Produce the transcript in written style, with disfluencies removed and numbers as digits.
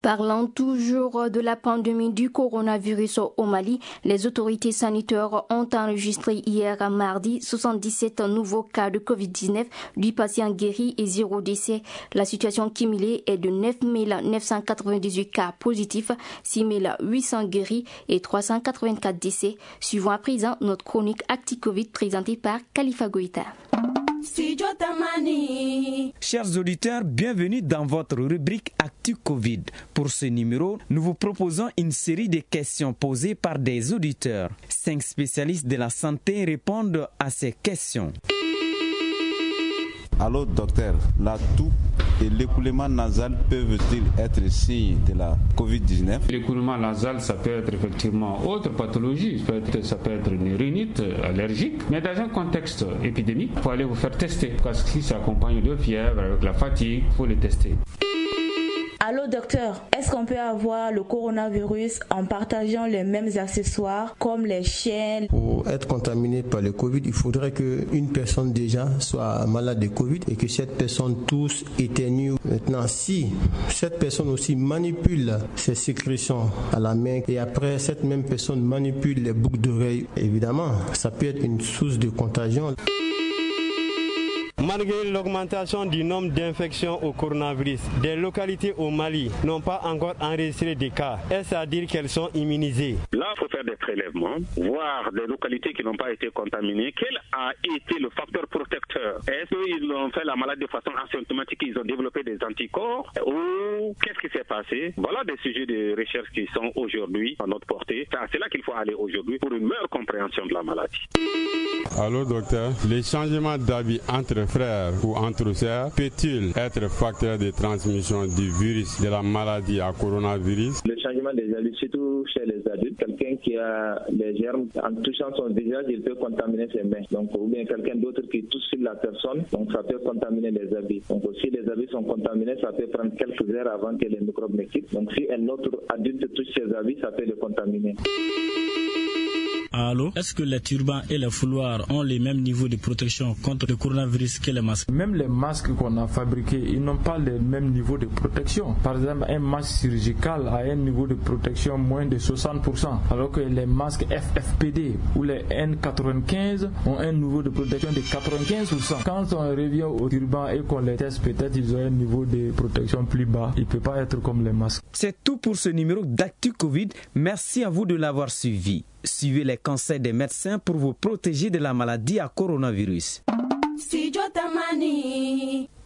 Parlant toujours de la pandémie du coronavirus au Mali, les autorités sanitaires ont enregistré hier mardi 77 nouveaux cas de Covid-19, 8 patients guéris et 0 décès. La situation cumulée est de 9 998 cas positifs, 6 800 guéris et 384 décès. Suivons à présent notre chronique Acti-Covid présentée par Khalifa Goïta. Chers auditeurs, bienvenue dans votre rubrique Actu Covid. Pour ce numéro, nous vous proposons une série de questions posées par des auditeurs. 5 spécialistes de la santé répondent à ces questions. Allô docteur, la toux et l'écoulement nasal peuvent-ils être signes de la COVID-19? L'écoulement nasal, ça peut être effectivement autre pathologie, ça peut être une rhinite allergique, mais dans un contexte épidémique, il faut aller vous faire tester, parce que si ça accompagne de fièvre, avec la fatigue, il faut les tester. Allô docteur, est-ce qu'on peut avoir le coronavirus en partageant les mêmes accessoires comme les chaînes? Pour être contaminé par le Covid, il faudrait qu'une personne déjà soit malade de Covid et que cette personne tousse, éternue. Maintenant, si cette personne aussi manipule ses sécrétions à la main et après cette même personne manipule les boucles d'oreilles, évidemment, ça peut être une source de contagion. Malgré l'augmentation du nombre d'infections au coronavirus, des localités au Mali n'ont pas encore enregistré des cas. Est-ce à dire qu'elles sont immunisées? Là, il faut faire des prélèvements, voir des localités qui n'ont pas été contaminées. Quel a été le facteur protecteur? Est-ce qu'ils ont fait la maladie de façon asymptomatique, ils ont développé des anticorps? Ou qu'est-ce qui s'est passé? Voilà des sujets de recherche qui sont aujourd'hui à notre portée. C'est là qu'il faut aller aujourd'hui pour une meilleure compréhension de la maladie. Allô docteur, les changements d'habits entre frères ou entre sœurs peut-il être facteur de transmission du virus de la maladie à coronavirus? Le changement des habits, surtout chez les adultes, quelqu'un qui a des germes, en touchant son visage, il peut contaminer ses mains. Donc, ou bien quelqu'un d'autre qui touche sur la personne, donc ça peut contaminer les habits. Donc, si les habits sont contaminés, ça peut prendre quelques heures avant que les microbes ne quittent. Donc, si un autre adulte touche ses habits, ça peut le contaminer. Allô, est-ce que les turbans et les foulards ont les mêmes niveaux de protection contre le coronavirus que les masques? Même les masques qu'on a fabriqués, ils n'ont pas le même niveau de protection. Par exemple, un masque chirurgical a un niveau de protection moins de 60%, alors que les masques FFP2 ou les N95 ont un niveau de protection de 95%. Quand on revient aux turbans et qu'on les teste, peut-être ils ont un niveau de protection plus bas. Il ne peut pas être comme les masques. C'est tout pour ce numéro d'Actu Covid. Merci à vous de l'avoir suivi. Suivez les conseils des médecins pour vous protéger de la maladie à coronavirus.